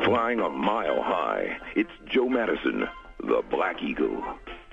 Flying a mile high, it's Joe Madison, the Black Eagle.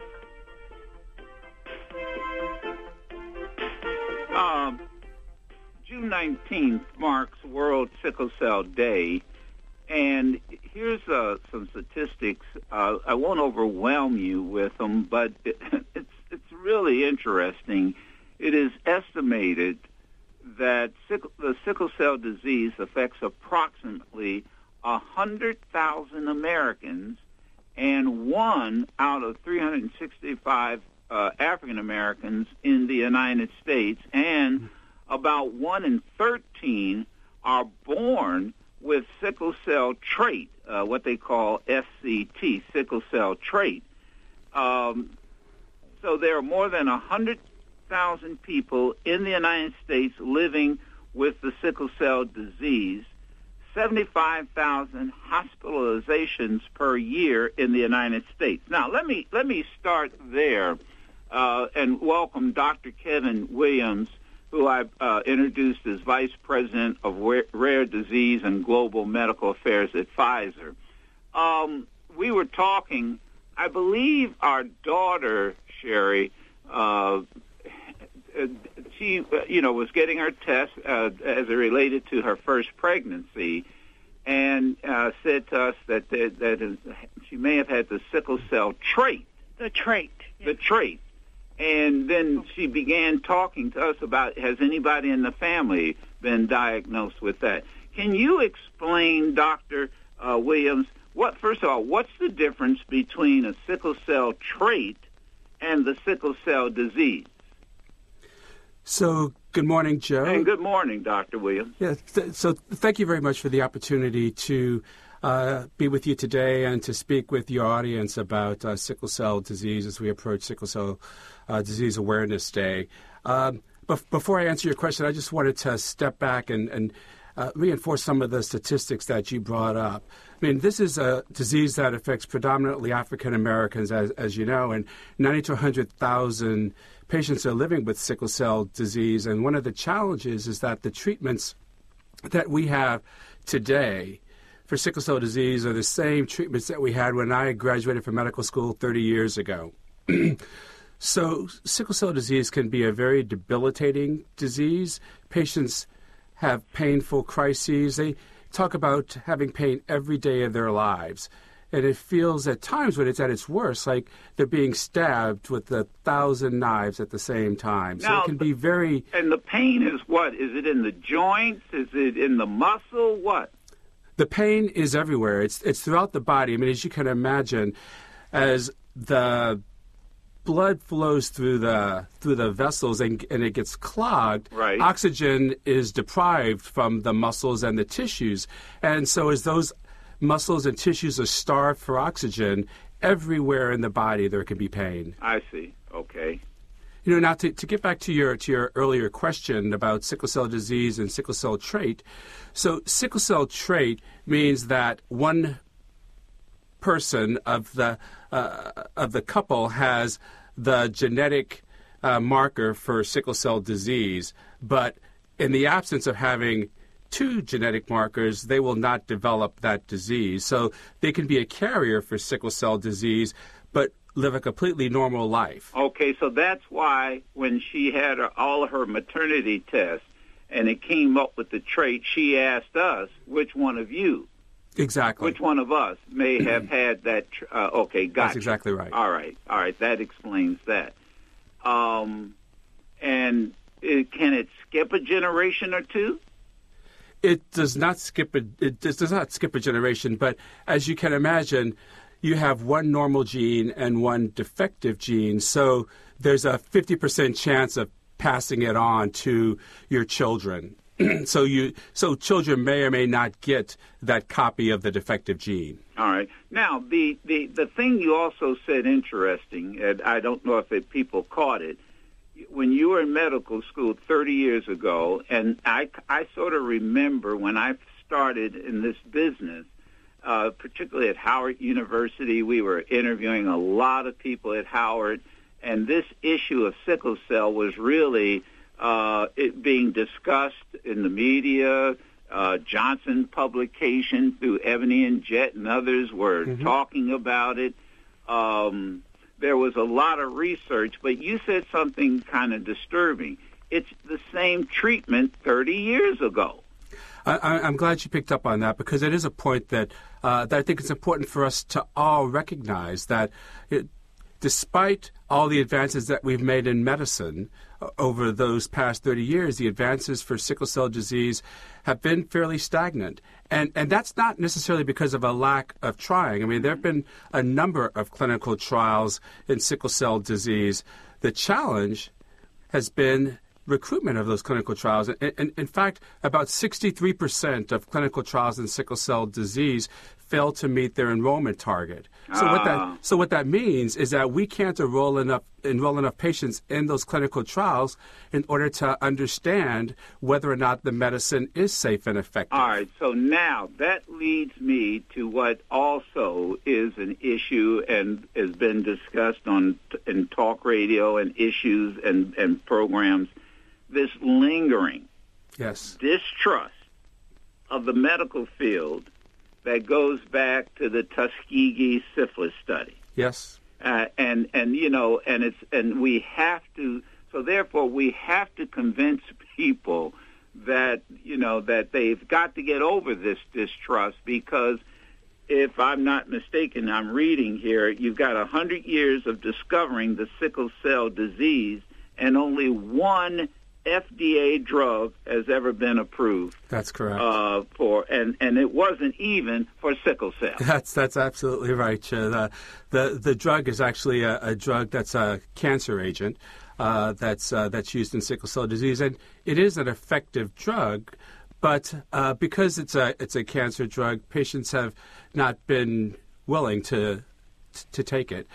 June 19th marks World Sickle Cell Day, and here's some statistics. I won't overwhelm you with them, but it's really interesting. It is estimated that the sickle cell disease affects approximately 100,000 Americans, and 1 out of 365 African Americans in the United States, and about 1 in 13 are born with sickle cell trait, what they call SCT, sickle cell trait. So there are more than 100,000 people in the United States living with the sickle cell disease, 75,000 hospitalizations per year in the United States. Now, let me start there and welcome Dr. Kevin Williams, who I introduced as Vice President of Rare Disease and Global Medical Affairs at Pfizer. We were talking, I believe our daughter, Sherry, she was getting her test as it related to her first pregnancy, and said to us that she may have had the sickle cell trait. The trait. Yes. The trait. And then she began talking to us about, has anybody in the family been diagnosed with that? Can you explain, Dr. Williams, first of all, what's the difference between a sickle cell trait and the sickle cell disease? So, good morning, Joe. And good morning, Dr. Williams. Yeah, so thank you very much for the opportunity to be with you today and to speak with your audience about sickle cell disease as we approach Sickle Cell Disease Awareness Day. But before I answer your question, I just wanted to step back and reinforce some of the statistics that you brought up. I mean, this is a disease that affects predominantly African Americans, as you know, and 90 to 100,000 patients are living with sickle cell disease. And one of the challenges is that the treatments that we have today for sickle cell disease are the same treatments that we had when I graduated from medical school 30 years ago. So sickle cell disease can be a very debilitating disease. Patients have painful crises. They talk about having pain every day of their lives. And it feels at times when it's at its worst like they're being stabbed with 1,000 knives at the same time. So now, it can be very... And the pain is what? Is it in the joints? Is it in the muscle? What? The pain is everywhere. It's throughout the body. I mean, as you can imagine, as the blood flows through the vessels and it gets clogged, right, oxygen is deprived from the muscles and the tissues. And so as those muscles and tissues are starved for oxygen, everywhere in the body there can be pain. I see. Okay. You know, now to get back to your earlier question about sickle cell disease and sickle cell trait. So sickle cell trait means that one person of the couple has the genetic marker for sickle cell disease, but in the absence of having two genetic markers, they will not develop that disease. So they can be a carrier for sickle cell disease, but live a completely normal life. Okay, so that's why when she had all of her maternity tests and it came up with the trait, she asked us, which one of you? Exactly. Which one of us may have had that? Okay, gotcha. That's exactly right. All right, that explains that. And can it skip a generation or two? It does not skip a generation, but as you can imagine, you have one normal gene and one defective gene, so there's a 50% chance of passing it on to your children. So children may or may not get that copy of the defective gene. All right. Now, the thing you also said interesting, and I don't know if people caught it, when you were in medical school 30 years ago, and I sort of remember when I started in this business, particularly at Howard University, we were interviewing a lot of people at Howard, and this issue of sickle cell was really it being discussed in the media, Johnson publication through Ebony and Jet and others were talking about it. There was a lot of research, but you said something kind of disturbing. It's the same treatment 30 years ago. I'm glad you picked up on that, because it is a point that I think it's important for us to all recognize that despite all the advances that we've made in medicine over those past 30 years, the advances for sickle cell disease have been fairly stagnant. And that's not necessarily because of a lack of trying. I mean, there have been a number of clinical trials in sickle cell disease. The challenge has been recruitment of those clinical trials. And in fact, about 63% of clinical trials in sickle cell disease fail to meet their enrollment target. So what that means is that we can't enroll enough patients in those clinical trials in order to understand whether or not the medicine is safe and effective. All right. So now that leads me to what also is an issue and has been discussed in talk radio and issues and programs. This lingering distrust of the medical field that goes back to the Tuskegee syphilis study. Yes. And we have to, so therefore we have to convince people that, that they've got to get over this distrust, because if I'm not mistaken, I'm reading here, you've got 100 years of discovering the sickle cell disease, and only one FDA drug has ever been approved. That's correct. And it wasn't even for sickle cell. That's absolutely right. The drug is actually a drug that's a cancer agent that's used in sickle cell disease, and it is an effective drug. But because it's a cancer drug, patients have not been willing to take it.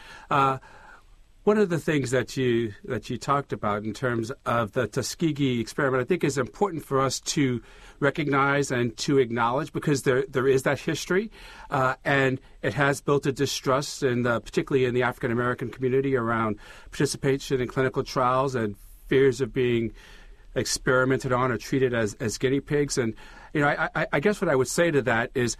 One of the things that you talked about in terms of the Tuskegee experiment, I think is important for us to recognize and to acknowledge, because there is that history, and it has built a distrust, particularly in the African American community, around participation in clinical trials and fears of being experimented on or treated as guinea pigs. And I guess what I would say to that is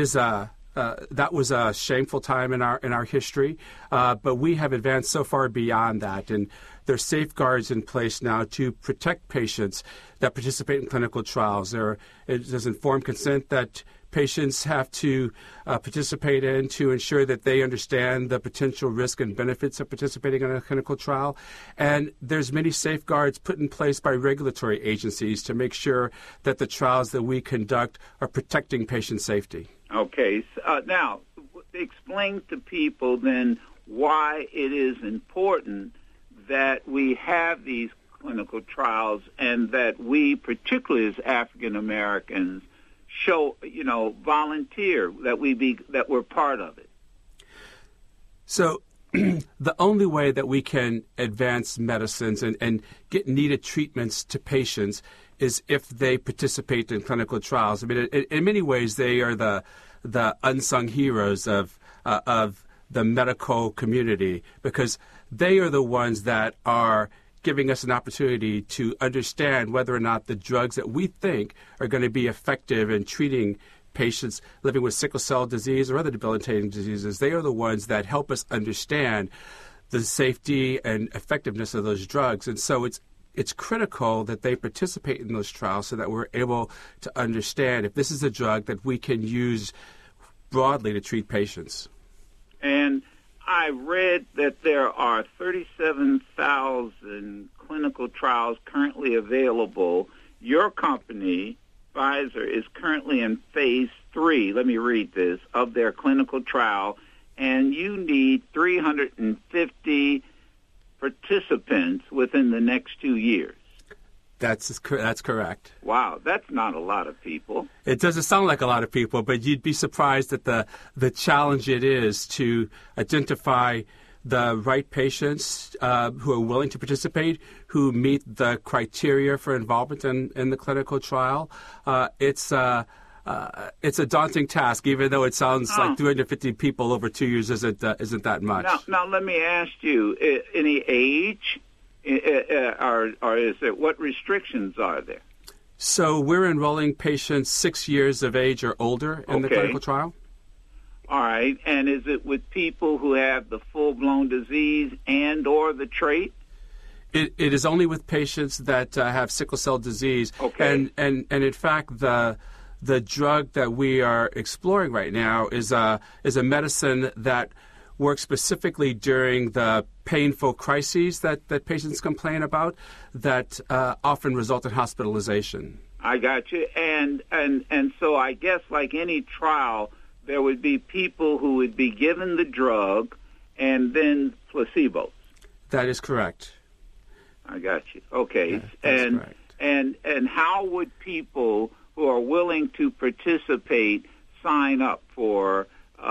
that was a shameful time in our history, but we have advanced so far beyond that, and there's safeguards in place now to protect patients that participate in clinical trials. There's informed consent that patients have to participate in to ensure that they understand the potential risk and benefits of participating in a clinical trial, and there's many safeguards put in place by regulatory agencies to make sure that the trials that we conduct are protecting patient safety. Okay. Now, explain to people then why it is important that we have these clinical trials, and that we, particularly as African Americans, show, volunteer, that we're part of it. So the only way that we can advance medicines and get needed treatments to patients is if they participate in clinical trials. I mean, in many ways, they are the unsung heroes of the medical community, because they are the ones that are giving us an opportunity to understand whether or not the drugs that we think are going to be effective in treating patients living with sickle cell disease or other debilitating diseases. They are the ones that help us understand the safety and effectiveness of those drugs. And so it's critical that they participate in those trials so that we're able to understand if this is a drug that we can use broadly to treat patients. And I read that there are 37,000 clinical trials currently available. Your company, Pfizer, is currently in phase 3, let me read this, of their clinical trial, and you need 350 participants within the next 2 years. That's correct. Wow, that's not a lot of people. It doesn't sound like a lot of people, but you'd be surprised at the challenge it is to identify the right patients who are willing to participate, who meet the criteria for involvement in the clinical trial. It's a daunting task, even though it sounds like 350 people over 2 years isn't that much. Now let me ask you, any age? Or is there, what restrictions are there? So we're enrolling patients 6 years of age or older in the clinical trial. All right. And is it with people who have the full-blown disease and or the trait? It is only with patients that have sickle cell disease. Okay. And in fact, the drug that we are exploring right now is a medicine that works specifically during the painful crises that patients complain about that often result in hospitalization. I got you. And so I guess like any trial, there would be people who would be given the drug and then placebos. That is correct. I got you. Okay. Yeah, that's correct. And how would people who are willing to participate sign up for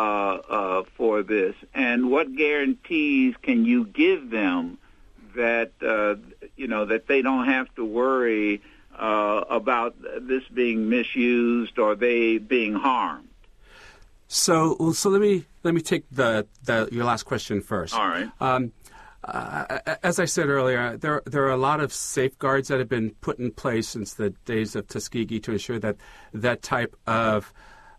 this? And what guarantees can you give them that that they don't have to worry about this being misused or they being harmed? So let me take your last question first. All right. As I said earlier, there are a lot of safeguards that have been put in place since the days of Tuskegee to ensure that type of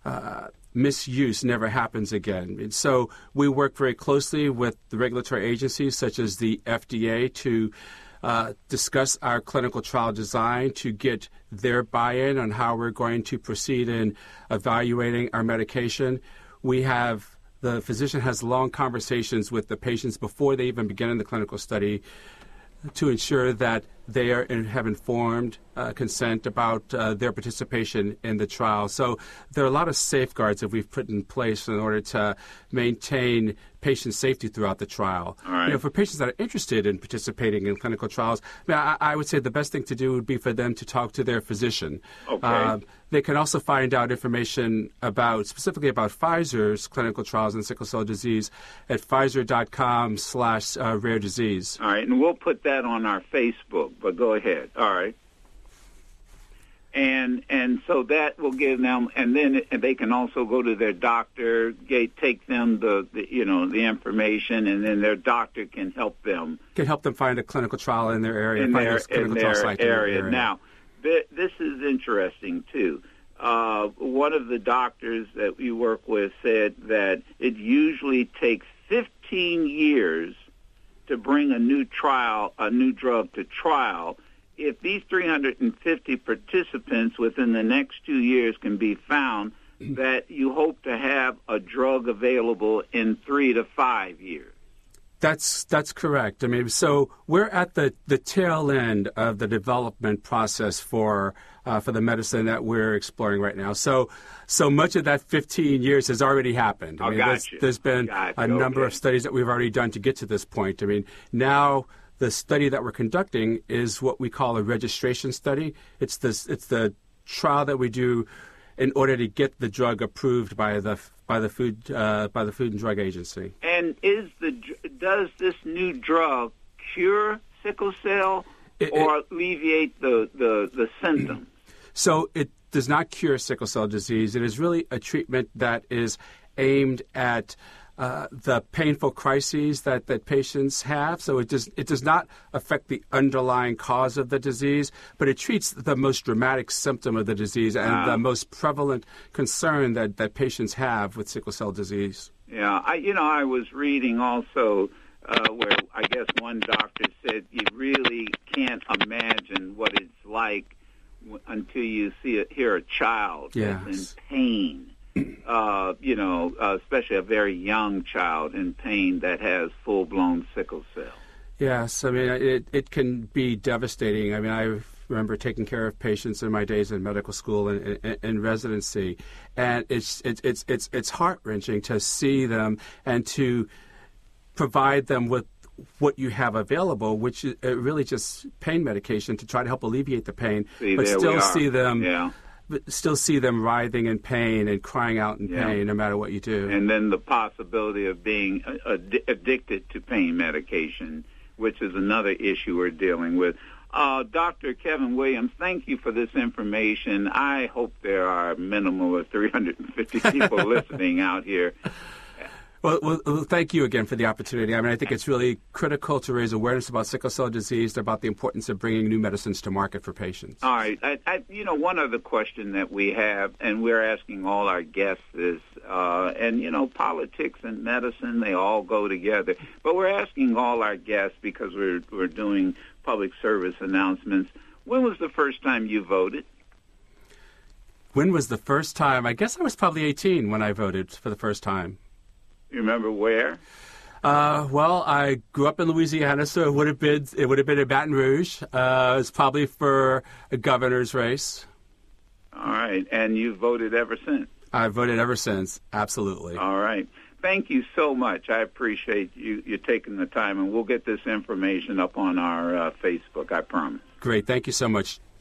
misuse never happens again. And so we work very closely with the regulatory agencies such as the FDA to discuss our clinical trial design, to get their buy-in on how we're going to proceed in evaluating our medication. The physician has long conversations with the patients before they even begin in the clinical study to ensure that they have informed consent about their participation in the trial. So there are a lot of safeguards that we've put in place in order to maintain patient safety throughout the trial. All right. For patients that are interested in participating in clinical trials, I would say the best thing to do would be for them to talk to their physician. Okay. They can also find out information specifically about Pfizer's clinical trials in sickle cell disease at Pfizer.com/rare disease. All right, and we'll put that on our Facebook, but go ahead. All right. And so that will give them, and then they can also go to their doctor, take them the information, and then their doctor can help them. Can help them find a clinical trial in their area. In their area. Now, this is interesting, too. One of the doctors that we work with said that it usually takes 15 years to bring a new drug to trial. If these 350 participants within the next 2 years can be found, that you hope to have a drug available in 3 to 5 years. That's correct. I mean, so we're at the tail end of the development process for the medicine that we're exploring right now. So much of that 15 years has already happened. I mean, there's been a number of studies that we've already done to get to this point. I mean, now the study that we're conducting is what we call a registration study. It's the trial that we do in order to get the drug approved by the Food and Drug Agency. And does this new drug cure sickle cell or alleviate the symptoms? So it does not cure sickle cell disease. It is really a treatment that is aimed at the painful crises that patients have. So it does not affect the underlying cause of the disease, but it treats the most dramatic symptom of the disease and the most prevalent concern that patients have with sickle cell disease. Yeah, I was reading also where I guess one doctor said you really can't imagine what it's like until you hear a child that's in pain. Especially a very young child in pain that has full-blown sickle cell. Yes, I mean, it can be devastating. I mean, I remember taking care of patients in my days in medical school and in residency, and it's heart-wrenching to see them and to provide them with what you have available, which is really just pain medication to try to help alleviate the pain, but still see them. Yeah. But still see them writhing in pain and crying out in pain no matter what you do. And then the possibility of being addicted to pain medication, which is another issue we're dealing with. Dr. Kevin Williams, thank you for this information. I hope there are a minimum of 350 people listening out here. Well, thank you again for the opportunity. I mean, I think it's really critical to raise awareness about sickle cell disease, about the importance of bringing new medicines to market for patients. All right. One other question that we have, and we're asking all our guests is, politics and medicine, they all go together. But we're asking all our guests, because we're doing public service announcements, when was the first time you voted? When was the first time? I guess I was probably 18 when I voted for the first time. You remember where? Well, I grew up in Louisiana, so it would have been in Baton Rouge. It was probably for a governor's race. All right, and you voted ever since? I've voted ever since, absolutely. All right. Thank you so much. I appreciate you taking the time, and we'll get this information up on our Facebook, I promise. Great. Thank you so much.